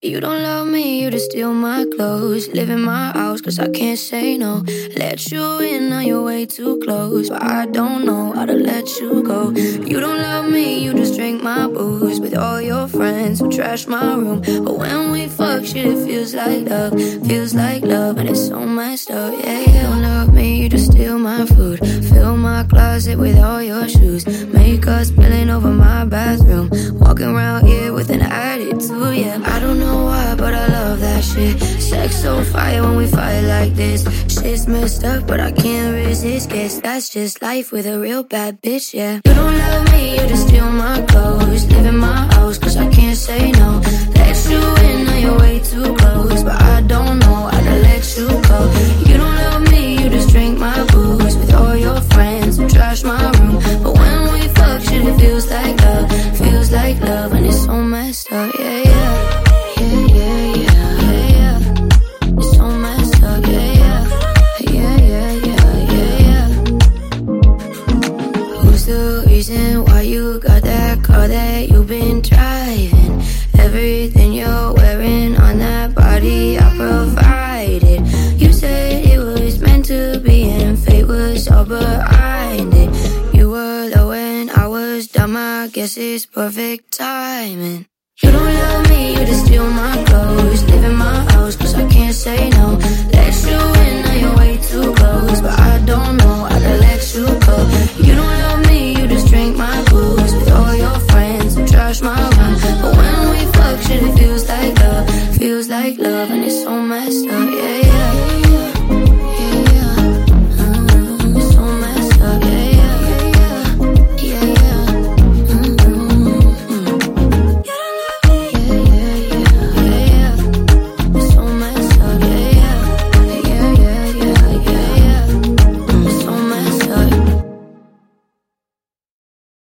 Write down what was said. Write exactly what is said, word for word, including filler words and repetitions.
You don't love me, you just steal my clothes. Live in my house cause I can't say no. Let you in, now you're way too close, but I don't know how to let you go. You don't love me, you just drink my booze with all your friends who trash my room. But when we fuck shit, it feels like love. Feels like love and it's so messed up. Yeah, you don't love me, you just steal my food. Fill my closet with all your shoes. Make us spilling over my bathroom. Walking around here with an attitude, yeah. I don't know why, but I love that shit. Sex so fire when we fight like this. Shit's messed up, but I can't resist. Guess that's just life with a real bad bitch, yeah. You don't love me, you just steal my clothes. Live in my house, cause I can't say no. Let you in, now you're way too close, but I don't know how to let you go. You don't love me, you just drink my booze with all your friends who trash my room. But when we fuck shit, it feels like love. Feels like love, and it's so messed up, yeah, yeah. Yeah, yeah, yeah, yeah, yeah. It's so messed up, yeah, yeah. Yeah, yeah, yeah, yeah, yeah. Who's the reason why you got that car that you've been driving? Everything you're wearing on that body, I provided. You said it was meant to be and fate was all behind it. You were low when I was dumb, I guess it's perfect timing. You don't love me, you just steal my clothes. Live in my house cause I can't say no. Let you in, now you're way too close, but I don't know how to let you go. You don't love me, you just drink my booze with all your friends who trash my room. But when we fuck shit, it feels like love. Feels like love and it's so messed up.